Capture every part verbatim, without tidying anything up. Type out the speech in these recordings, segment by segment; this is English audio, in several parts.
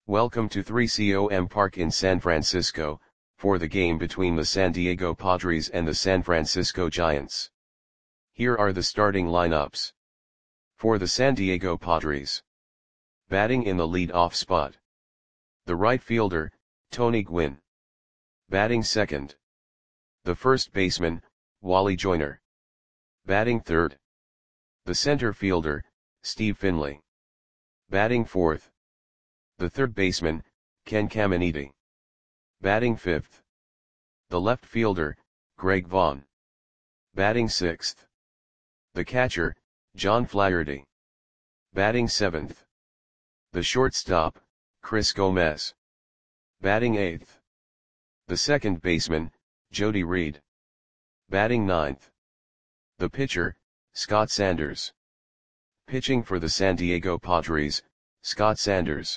Welcome to three com Park in San Francisco, for the game between the San Diego Padres and the San Francisco Giants. Here are the starting lineups. For the San Diego Padres. Batting in the lead-off spot. The right fielder, Tony Gwynn. Batting second. The first baseman, Wally Joyner. Batting third. The center fielder, Steve Finley. Batting fourth. The third baseman, Ken Caminiti. Batting fifth. The left fielder, Greg Vaughn. Batting sixth. The catcher, John Flaherty. Batting seventh. The shortstop, Chris Gomez. Batting eighth. The second baseman, Jody Reed. Batting ninth. The pitcher, Scott Sanders. Pitching for the San Diego Padres, Scott Sanders.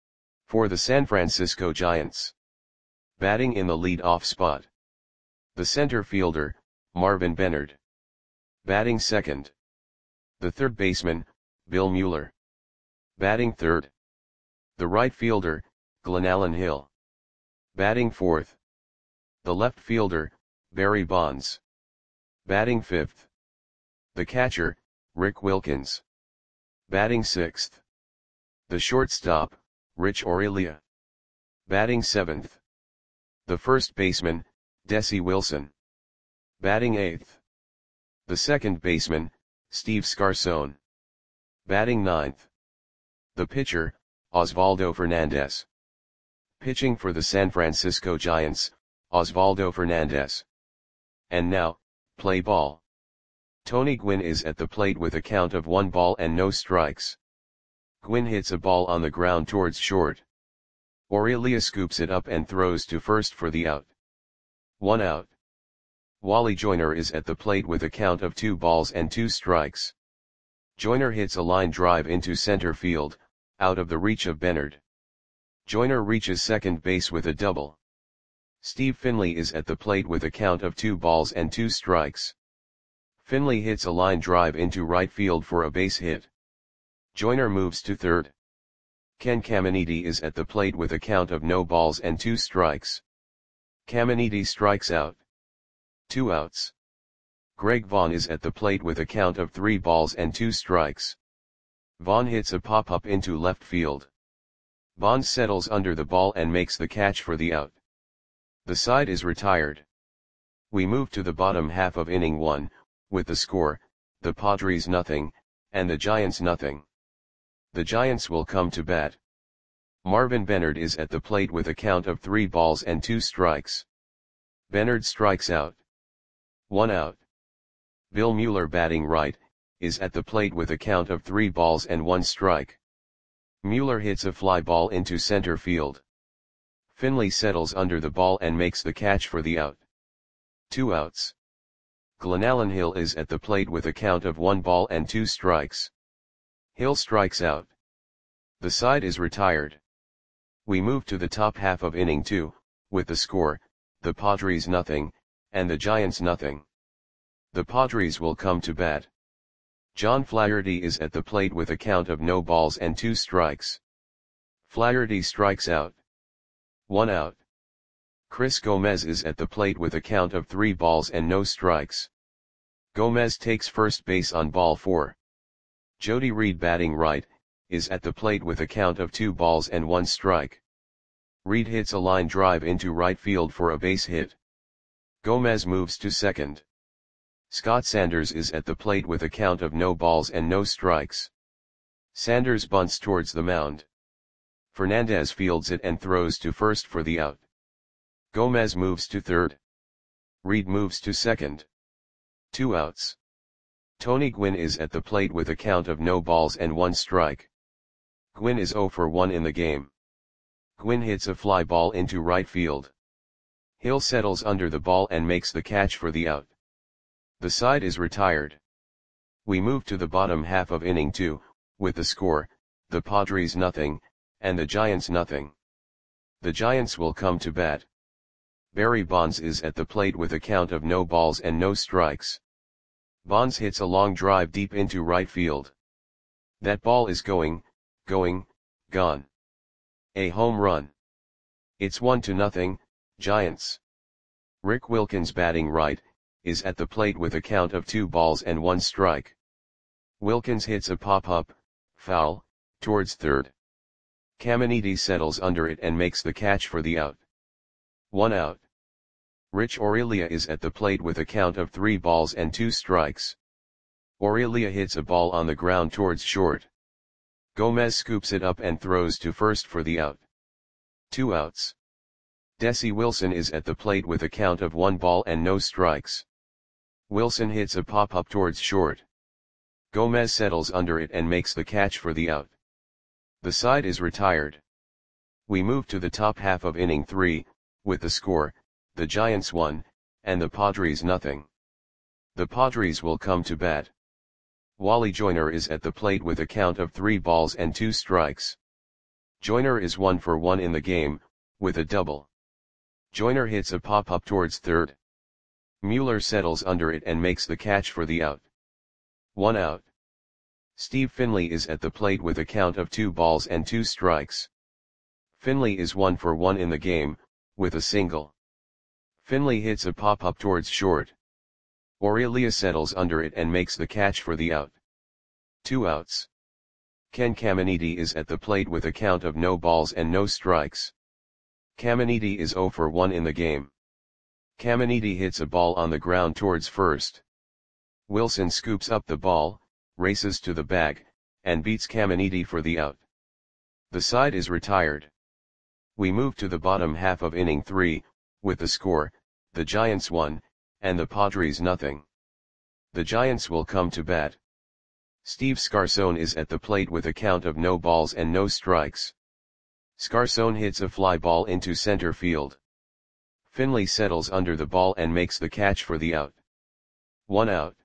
For the San Francisco Giants. Batting in the lead-off spot. The center fielder, Marvin Benard. Batting second. The third baseman, Bill Mueller. Batting third. The right fielder, Glenallen Hill. Batting fourth. The left fielder, Barry Bonds. Batting fifth. The catcher, Rick Wilkins. Batting sixth. The shortstop, Rich Aurelia. Batting seventh. The first baseman, Desi Wilson. Batting eighth. The second baseman, Steve Scarcone. Batting ninth. The pitcher, Osvaldo Fernandez. Pitching for the San Francisco Giants, Osvaldo Fernandez. And now, play ball. Tony Gwynn is at the plate with a count of one ball and no strikes. Gwynn hits a ball on the ground towards short. Aurelia scoops it up and throws to first for the out. One out. Wally Joyner is at the plate with a count of two balls and two strikes. Joyner hits a line drive into center field, out of the reach of Benard. Joyner reaches second base with a double. Steve Finley is at the plate with a count of two balls and two strikes. Finley hits a line drive into right field for a base hit. Joyner moves to third. Ken Caminiti is at the plate with a count of no balls and two strikes. Caminiti strikes out. Two outs. Greg Vaughn is at the plate with a count of three balls and two strikes. Vaughn hits a pop-up into left field. Bonds settles under the ball and makes the catch for the out. The side is retired. We move to the bottom half of inning one, with the score, the Padres nothing, and the Giants nothing. The Giants will come to bat. Marvin Benard is at the plate with a count of three balls and two strikes. Benard strikes out. One out. Bill Mueller, batting right, is at the plate with a count of three balls and one strike. Mueller hits a fly ball into center field. Finley settles under the ball and makes the catch for the out. Two outs. Glenallen Hill is at the plate with a count of one ball and two strikes. Hill strikes out. The side is retired. We move to the top half of inning two, with the score, the Padres nothing, and the Giants nothing. The Padres will come to bat. John Flaherty is at the plate with a count of no balls and two strikes. Flaherty strikes out. One out. Chris Gomez is at the plate with a count of three balls and no strikes. Gomez takes first base on ball four. Jody Reed, batting right, is at the plate with a count of two balls and one strike. Reed hits a line drive into right field for a base hit. Gomez moves to second. Scott Sanders is at the plate with a count of no balls and no strikes. Sanders bunts towards the mound. Fernandez fields it and throws to first for the out. Gomez moves to third. Reed moves to second. Two outs. Tony Gwynn is at the plate with a count of no balls and one strike. Gwynn is zero for one in the game. Gwynn hits a fly ball into right field. Hill settles under the ball and makes the catch for the out. The side is retired. We move to the bottom half of inning two, with the score, the Padres nothing, and the Giants nothing. The Giants will come to bat. Barry Bonds is at the plate with a count of no balls and no strikes. Bonds hits a long drive deep into right field. That ball is going, going, gone. A home run. It's one to nothing, Giants. Rick Wilkins batting right, is at the plate with a count of two balls and one strike. Wilkins hits a pop-up, foul, towards third. Caminiti settles under it and makes the catch for the out. One out. Rich Aurelia is at the plate with a count of three balls and two strikes. Aurelia hits a ball on the ground towards short. Gomez scoops it up and throws to first for the out. Two outs. Desi Wilson is at the plate with a count of one ball and no strikes. Wilson hits a pop-up towards short. Gomez settles under it and makes the catch for the out. The side is retired. We move to the top half of inning three, with the score, the Giants one, and the Padres nothing. The Padres will come to bat. Wally Joyner is at the plate with a count of three balls and two strikes. Joyner is one for one in the game, with a double. Joyner hits a pop-up towards third. Mueller settles under it and makes the catch for the out. One out. Steve Finley is at the plate with a count of two balls and two strikes. Finley is one for one in the game, with a single. Finley hits a pop-up towards short. Aurelia settles under it and makes the catch for the out. Two outs. Ken Caminiti is at the plate with a count of no balls and no strikes. Caminiti is zero for one in the game. Caminiti hits a ball on the ground towards first. Wilson scoops up the ball, races to the bag, and beats Caminiti for the out. The side is retired. We move to the bottom half of inning three, with the score, the Giants one, and the Padres nothing. The Giants will come to bat. Steve Scarson is at the plate with a count of no balls and no strikes. Scarson hits a fly ball into center field. Finley settles under the ball and makes the catch for the out. One out.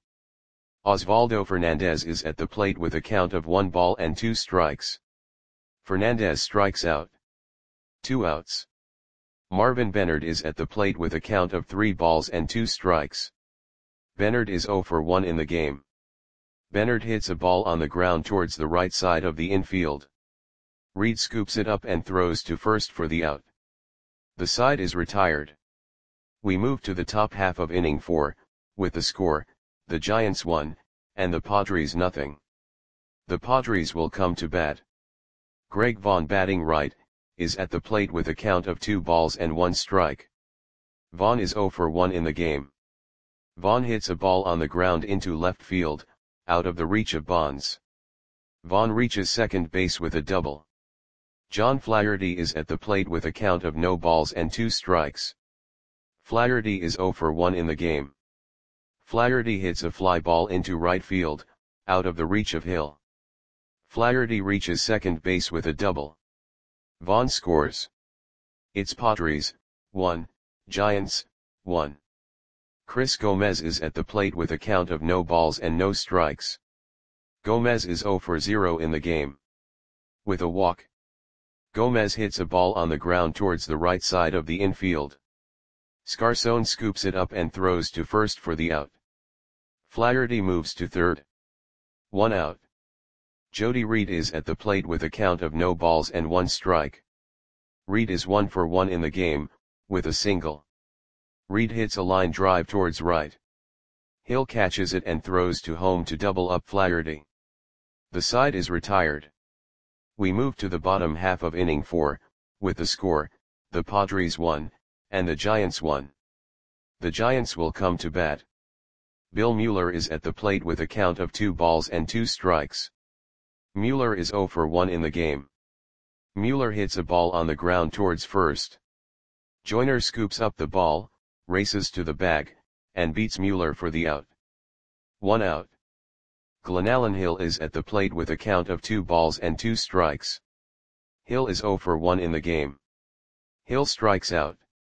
Osvaldo Fernandez is at the plate with a count of one ball and two strikes. Fernandez strikes out. Two outs. Marvin Bennard is at the plate with a count of three balls and two strikes. Bennard is zero for one in the game. Bennard hits a ball on the ground towards the right side of the infield. Reed scoops it up and throws to first for the out. The side is retired. We move to the top half of inning four, with the score, the Giants one, and the Padres nothing. The Padres will come to bat. Greg Vaughn batting right, is at the plate with a count of two balls and one strike. Vaughn is zero for one in the game. Vaughn hits a ball on the ground into left field, out of the reach of Bonds. Vaughn reaches second base with a double. John Flaherty is at the plate with a count of no balls and two strikes. Flaherty is zero for one in the game. Flaherty hits a fly ball into right field, out of the reach of Hill. Flaherty reaches second base with a double. Vaughn scores. It's Padres, one, Giants, one. Chris Gomez is at the plate with a count of no balls and no strikes. Gomez is zero for zero in the game. With a walk. Gomez hits a ball on the ground towards the right side of the infield. Scarson scoops it up and throws to first for the out. Flaherty moves to third. One out. Jody Reed is at the plate with a count of no balls and one strike. Reed is one for one in the game, with a single. Reed hits a line drive towards right. Hill catches it and throws to home to double up Flaherty. The side is retired. We move to the bottom half of inning four, with the score, the Padres one, and the Giants one. The Giants will come to bat. Bill Mueller is at the plate with a count of two balls and two strikes. Mueller is zero for one in the game. Mueller hits a ball on the ground towards first. Joyner scoops up the ball, races to the bag, and beats Mueller for the out. One out. Glenallen Hill is at the plate with a count of two balls and two strikes. Hill is zero for one in the game. Hill strikes out.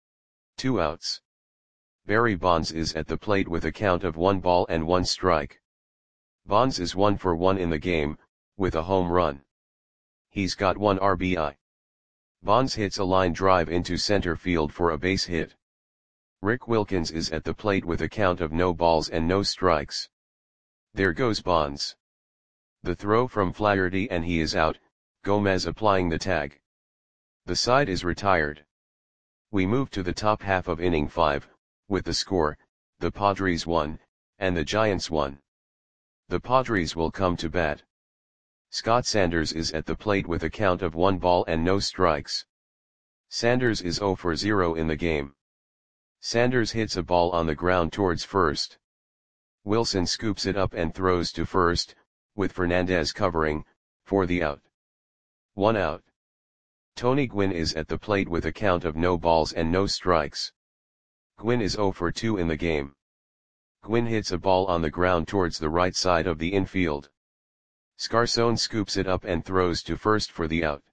Two outs. Barry Bonds is at the plate with a count of one ball and one strike. Bonds is one for one in the game, with a home run. He's got one R B I. Bonds hits a line drive into center field for a base hit. Rick Wilkins is at the plate with a count of no balls and no strikes. There goes Bonds. The throw from Flaherty and he is out, Gomez applying the tag. The side is retired. We move to the top half of inning five, with the score, the Padres one, and the Giants one. The Padres will come to bat. Scott Sanders is at the plate with a count of one ball and no strikes. Sanders is zero for zero in the game. Sanders hits a ball on the ground towards first. Wilson scoops it up and throws to first, with Fernandez covering, for the out. One out. Tony Gwynn is at the plate with a count of no balls and no strikes. Gwynn is zero for two in the game. Gwynn hits a ball on the ground towards the right side of the infield. Scarson scoops it up and throws to first for the out.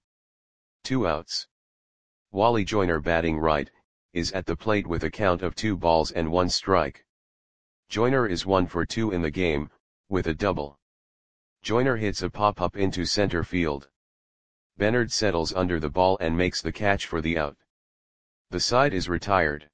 Two outs. Wally Joyner, batting right, is at the plate with a count of two balls and one strike. Joyner is one for two in the game, with a double. Joyner hits a pop-up into center field. Bernard settles under the ball and makes the catch for the out. The side is retired.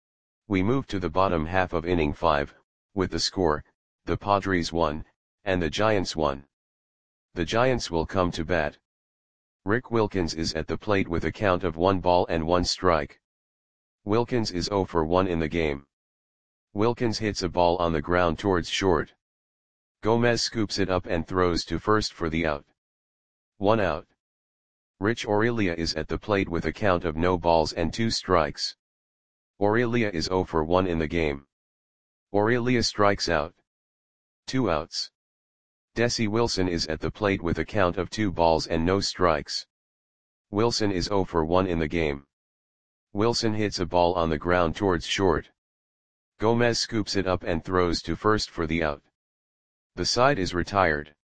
We move to the bottom half of inning five, with the score, the Padres one, and the Giants one. The Giants will come to bat. Rick Wilkins is at the plate with a count of one ball and one strike. Wilkins is zero for one in the game. Wilkins hits a ball on the ground towards short. Gomez scoops it up and throws to first for the out. One out. Rich Aurelia is at the plate with a count of no balls and two strikes. Aurelia is zero for one in the game. Aurelia strikes out. Two outs. Desi Wilson is at the plate with a count of two balls and no strikes. Wilson is zero for one in the game. Wilson hits a ball on the ground towards short. Gomez scoops it up and throws to first for the out. The side is retired.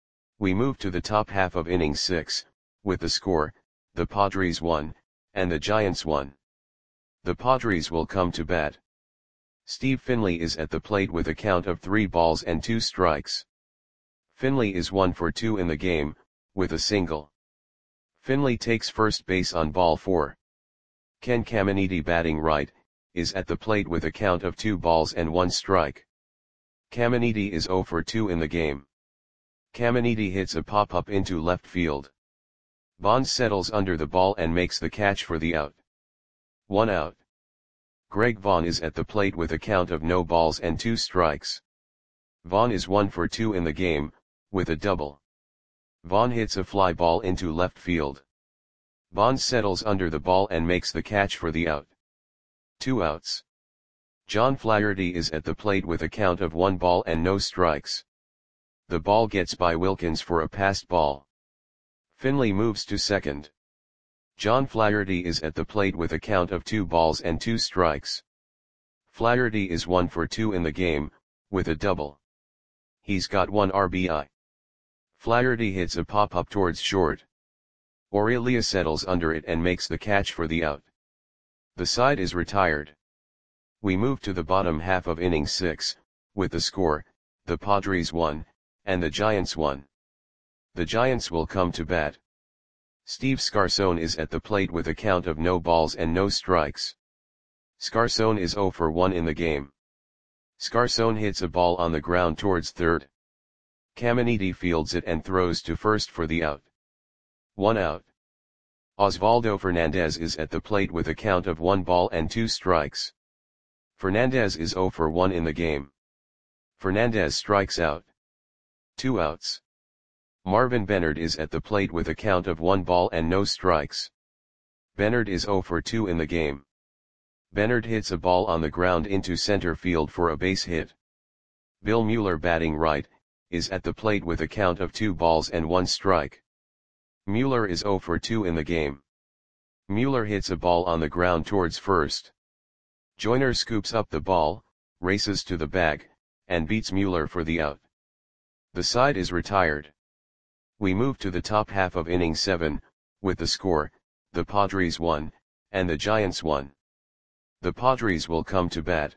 We move to the top half of inning six, with the score, the Padres one, and the Giants one. The Padres will come to bat. Steve Finley is at the plate with a count of three balls and two strikes. Finley is one for two in the game, with a single. Finley takes first base on ball four. Ken Caminiti, batting right, is at the plate with a count of two balls and one strike. Caminiti is zero for two in the game. Caminiti hits a pop-up into left field. Bonds settles under the ball and makes the catch for the out. One out. Greg Vaughn is at the plate with a count of no balls and two strikes. Vaughn is one for two in the game, with a double. Vaughn hits a fly ball into left field. Bonds settles under the ball and makes the catch for the out. Two outs. John Flaherty is at the plate with a count of one ball and no strikes. The ball gets by Wilkins for a passed ball. Finley moves to second. John Flaherty is at the plate with a count of two balls and two strikes. Flaherty is one for two in the game, with a double. He's got one R B I. Flaherty hits a pop-up towards short. Aurelia settles under it and makes the catch for the out. The side is retired. We move to the bottom half of inning six, with the score, the Padres one, and the Giants one. The Giants will come to bat. Steve Scarson is at the plate with a count of no balls and no strikes. Scarson is zero for one in the game. Scarson hits a ball on the ground towards third. Caminiti fields it and throws to first for the out. One out. Osvaldo Fernandez is at the plate with a count of one ball and two strikes. Fernandez is zero for one in the game. Fernandez strikes out. Two outs. Marvin Bernard is at the plate with a count of one ball and no strikes. Bernard is zero for two in the game. Bernard hits a ball on the ground into center field for a base hit. Bill Mueller, batting right, is at the plate with a count of two balls and one strike. Mueller is zero for two in the game. Mueller hits a ball on the ground towards first. Joyner scoops up the ball, races to the bag, and beats Mueller for the out. The side is retired. We move to the top half of inning seven, with the score, the Padres one, and the Giants one. The Padres will come to bat.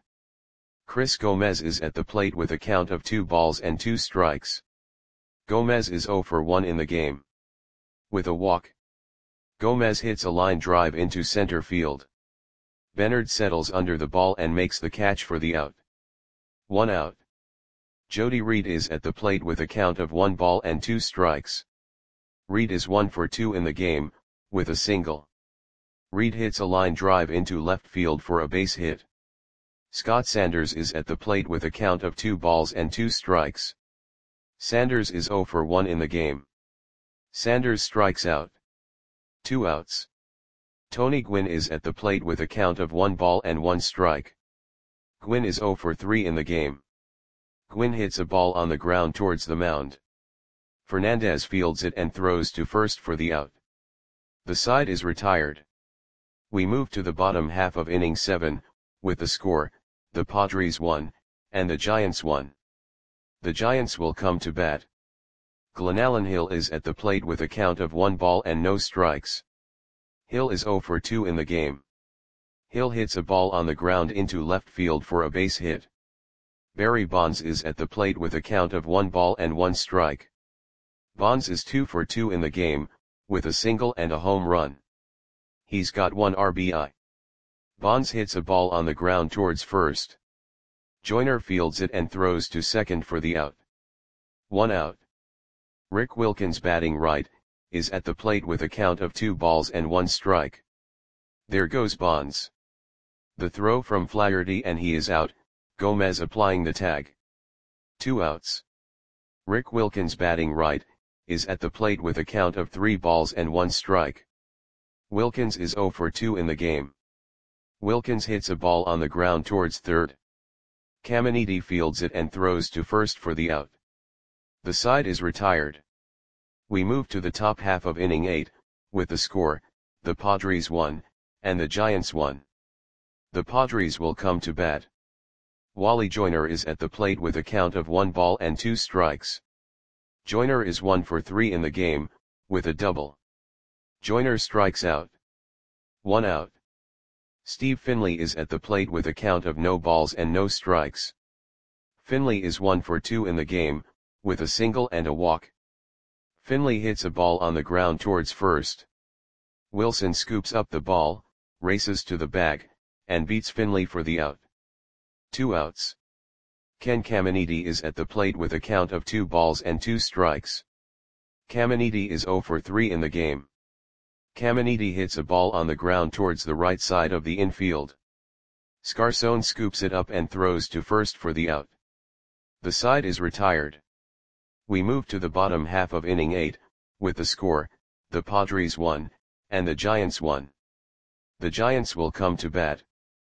Chris Gomez is at the plate with a count of two balls and two strikes. Gomez is zero for one in the game. With a walk. Gomez hits a line drive into center field. Bernard settles under the ball and makes the catch for the out. One out. Jody Reed is at the plate with a count of one ball and two strikes. Reed is one for two in the game, with a single. Reed hits a line drive into left field for a base hit. Scott Sanders is at the plate with a count of two balls and two strikes. Sanders is oh for one in the game. Sanders strikes out. Two outs. Tony Gwynn is at the plate with a count of one ball and one strike. Gwynn is oh for three in the game. Gwynn hits a ball on the ground towards the mound. Fernandez fields it and throws to first for the out. The side is retired. We move to the bottom half of inning seven, with the score, the Padres won, and the Giants won. The Giants will come to bat. Glenallen Hill is at the plate with a count of one ball and no strikes. Hill is oh for two in the game. Hill hits a ball on the ground into left field for a base hit. Barry Bonds is at the plate with a count of one ball and one strike. Bonds is two for two in the game, with a single and a home run. He's got one R B I. Bonds hits a ball on the ground towards first. Joyner fields it and throws to second for the out. One out. Rick Wilkins, batting right, is at the plate with a count of two balls and one strike. There goes Bonds. The throw from Flaherty and he is out, Gomez applying the tag. Two outs. Rick Wilkins, batting right, is at the plate with a count of three balls and one strike. Wilkins is oh for two in the game. Wilkins hits a ball on the ground towards third. Caminiti fields it and throws to first for the out. The side is retired. We move to the top half of inning eight, with the score, the Padres won, and the Giants won. The Padres will come to bat. Wally Joyner is at the plate with a count of one ball and two strikes. Joyner is one for three in the game, with a double. Joyner strikes out. One out. Steve Finley is at the plate with a count of no balls and no strikes. Finley is one for two in the game, with a single and a walk. Finley hits a ball on the ground towards first. Wilson scoops up the ball, races to the bag, and beats Finley for the out. Two outs. Ken Caminiti is at the plate with a count of two balls and two strikes. Caminiti is oh for three in the game. Caminiti hits a ball on the ground towards the right side of the infield. Scarson scoops it up and throws to first for the out. The side is retired. We move to the bottom half of inning eight, with the score, the Padres won, and the Giants won. The Giants will come to bat.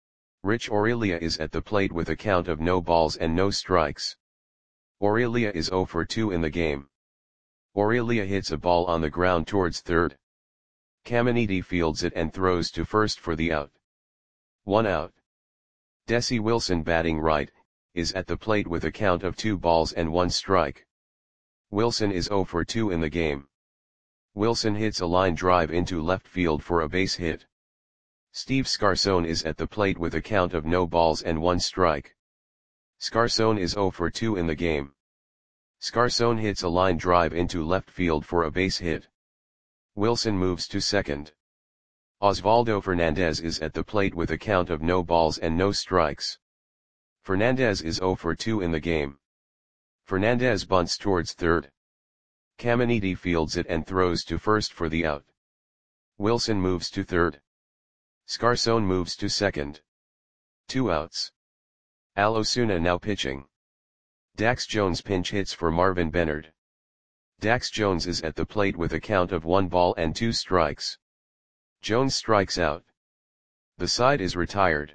Rich Aurelia is at the plate with a count of no balls and no strikes. Aurelia is oh for two in the game. Aurelia hits a ball on the ground towards third. Caminiti fields it and throws to first for the out. One out. Desi Wilson, batting right, is at the plate with a count of two balls and one strike. Wilson is oh for two in the game. Wilson hits a line drive into left field for a base hit. Steve Scarson is at the plate with a count of no balls and one strike. Scarson is oh for two in the game. Scarson hits a line drive into left field for a base hit. Wilson moves to second. Osvaldo Fernandez is at the plate with a count of no balls and no strikes. Fernandez is oh for two in the game. Fernandez bunts towards third. Caminiti fields it and throws to first for the out. Wilson moves to third. Scarson moves to second. Two outs. Al Osuna now pitching. Dax Jones pinch hits for Marvin Bennard. Dax Jones is at the plate with a count of one ball and two strikes. Jones strikes out. The side is retired.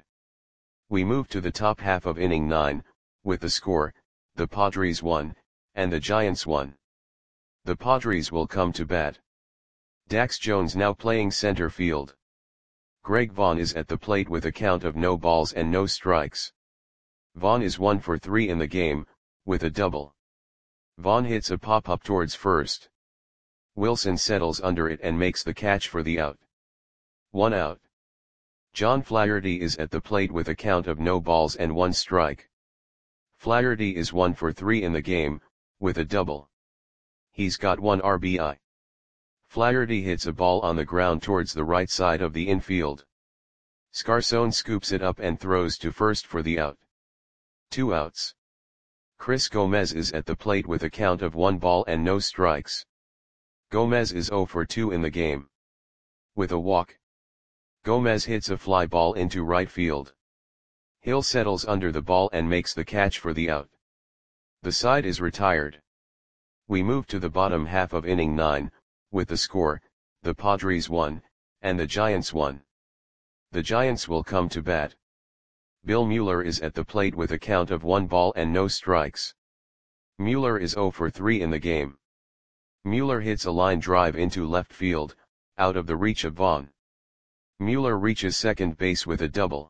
We move to the top half of inning nine, with the score, the Padres won, and the Giants won. The Padres will come to bat. Dax Jones now playing center field. Greg Vaughn is at the plate with a count of no balls and no strikes. Vaughn is one for three in the game, with a double. Vaughn hits a pop-up towards first. Wilson settles under it and makes the catch for the out. One out. John Flaherty is at the plate with a count of no balls and one strike. Flaherty is one for three in the game, with a double. He's got one R B I. Flaherty hits a ball on the ground towards the right side of the infield. Scarson scoops it up and throws to first for the out. Two outs. Chris Gomez is at the plate with a count of one ball and no strikes. Gomez is oh for two in the game. With a walk. Gomez hits a fly ball into right field. Hill settles under the ball and makes the catch for the out. The side is retired. We move to the bottom half of inning nine, with the score, the Padres won, and the Giants won. The Giants will come to bat. Bill Mueller is at the plate with a count of one ball and no strikes. Mueller is zero for three in the game. Mueller hits a line drive into left field, out of the reach of Vaughn. Mueller reaches second base with a double.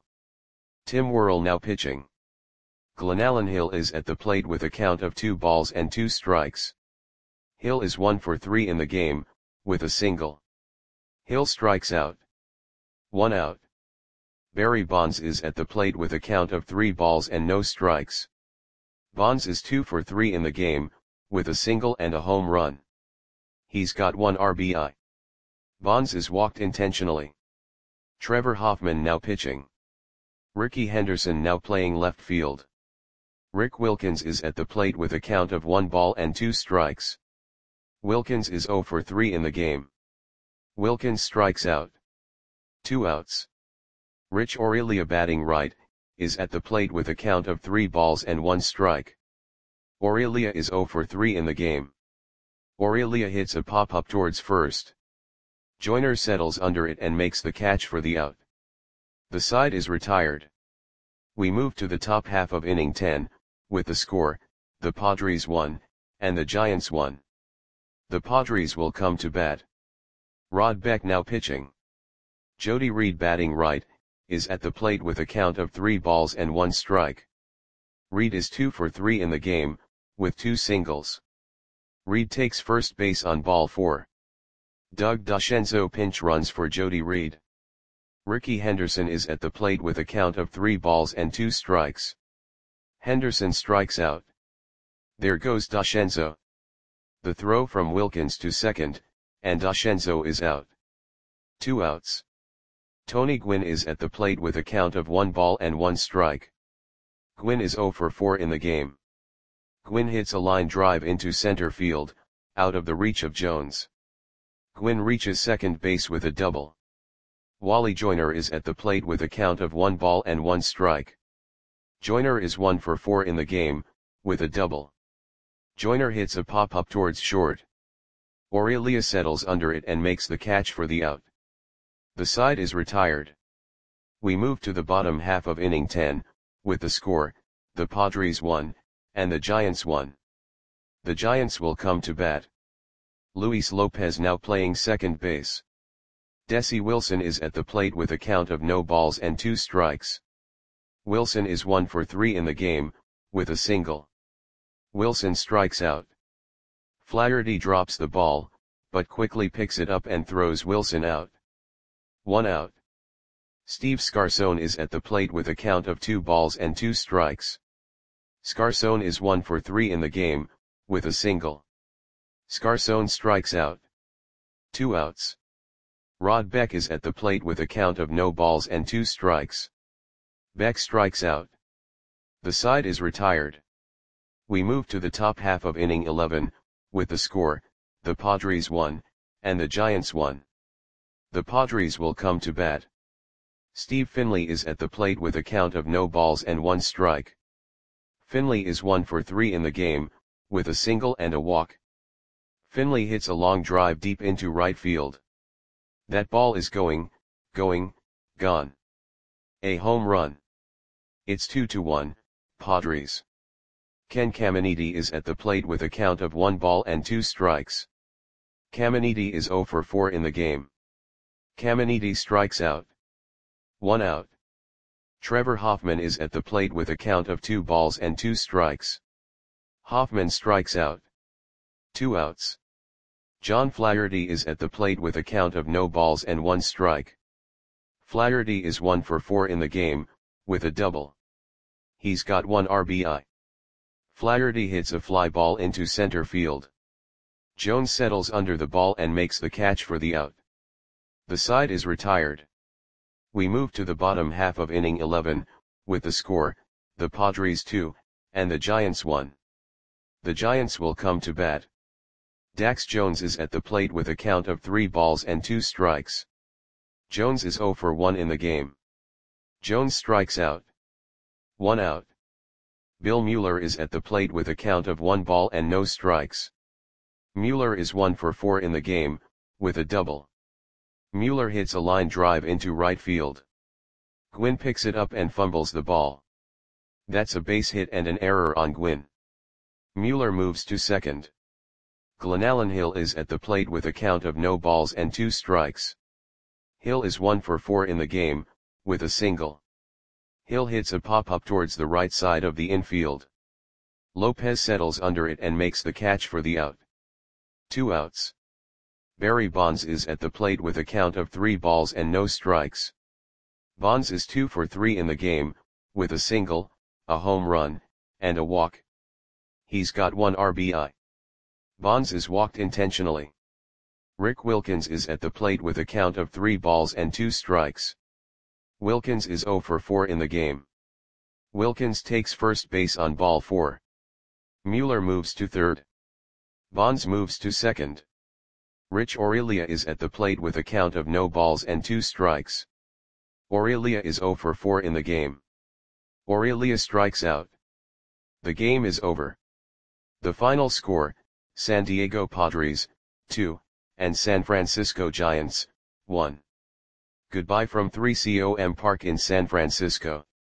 Tim Worrell now pitching. Glenallen Hill is at the plate with a count of two balls and two strikes. Hill is one for three in the game, with a single. Hill strikes out. One out. Barry Bonds is at the plate with a count of three balls and no strikes. Bonds is two for three in the game, with a single and a home run. He's got one R B I. Bonds is walked intentionally. Trevor Hoffman now pitching. Ricky Henderson now playing left field. Rick Wilkins is at the plate with a count of one ball and two strikes. Wilkins is zero for three in the game. Wilkins strikes out. Two outs. Rich Aurelia batting right, is at the plate with a count of three balls and one strike. Aurelia is zero for three in the game. Aurelia hits a pop-up towards first. Joyner settles under it and makes the catch for the out. The side is retired. We move to the top half of inning ten, with the score, the Padres won, and the Giants won. The Padres will come to bat. Rod Beck now pitching. Jody Reed batting right, is at the plate with a count of three balls and one strike. Reed is two for three in the game, with two singles. Reed takes first base on ball four. Doug DeCenzo pinch runs for Jody Reed. Ricky Henderson is at the plate with a count of three balls and two strikes. Henderson strikes out. There goes DeCenzo. The throw from Wilkins to second, and DeCenzo is out. Two outs. Tony Gwynn is at the plate with a count of one ball and one strike. Gwynn is zero for four in the game. Gwynn hits a line drive into center field, out of the reach of Jones. Gwynn reaches second base with a double. Wally Joyner is at the plate with a count of one ball and one strike. Joyner is one for four in the game, with a double. Joyner hits a pop-up towards short. Aurelia settles under it and makes the catch for the out. The side is retired. We move to the bottom half of inning ten, with the score, the Padres won, and the Giants won. The Giants will come to bat. Luis Lopez now playing second base. Desi Wilson is at the plate with a count of no balls and two strikes. Wilson is one for three in the game, with a single. Wilson strikes out. Flaherty drops the ball, but quickly picks it up and throws Wilson out. One out. Steve Scarson is at the plate with a count of two balls and two strikes. Scarson is one for three in the game, with a single. Scarson strikes out. Two outs. Rod Beck is at the plate with a count of no balls and two strikes. Beck strikes out. The side is retired. We move to the top half of inning eleven, with the score, the Padres won, and the Giants won. The Padres will come to bat. Steve Finley is at the plate with a count of no balls and one strike. Finley is one for three in the game, with a single and a walk. Finley hits a long drive deep into right field. That ball is going, going, gone. A home run. It's two to one, Padres. Ken Caminiti is at the plate with a count of one ball and two strikes. Caminiti is zero for four in the game. Caminiti strikes out. One out. Trevor Hoffman is at the plate with a count of two balls and two strikes. Hoffman strikes out. Two outs. John Flaherty is at the plate with a count of no balls and one strike. Flaherty is one for four in the game, with a double. He's got one R B I. Flaherty hits a fly ball into center field. Jones settles under the ball and makes the catch for the out. The side is retired. We move to the bottom half of inning eleven, with the score, the Padres two, and the Giants one. The Giants will come to bat. Dax Jones is at the plate with a count of three balls and two strikes. Jones is zero for one in the game. Jones strikes out. One out. Bill Mueller is at the plate with a count of one ball and no strikes. Mueller is one for four in the game, with a double. Mueller hits a line drive into right field. Gwynn picks it up and fumbles the ball. That's a base hit and an error on Gwynn. Mueller moves to second. Glenallen Hill is at the plate with a count of no balls and two strikes. Hill is one for four in the game, with a single. Hill hits a pop-up towards the right side of the infield. Lopez settles under it and makes the catch for the out. Two outs. Barry Bonds is at the plate with a count of three balls and no strikes. Bonds is two for three in the game, with a single, a home run, and a walk. He's got one R B I. Bonds is walked intentionally. Rick Wilkins is at the plate with a count of three balls and two strikes. Wilkins is zero for four in the game. Wilkins takes first base on ball four. Mueller moves to third. Bonds moves to second. Rich Aurelia is at the plate with a count of no balls and two strikes. Aurelia is zero for four in the game. Aurelia strikes out. The game is over. The final score, San Diego Padres, two, and San Francisco Giants, one. Goodbye from three C O M Park in San Francisco.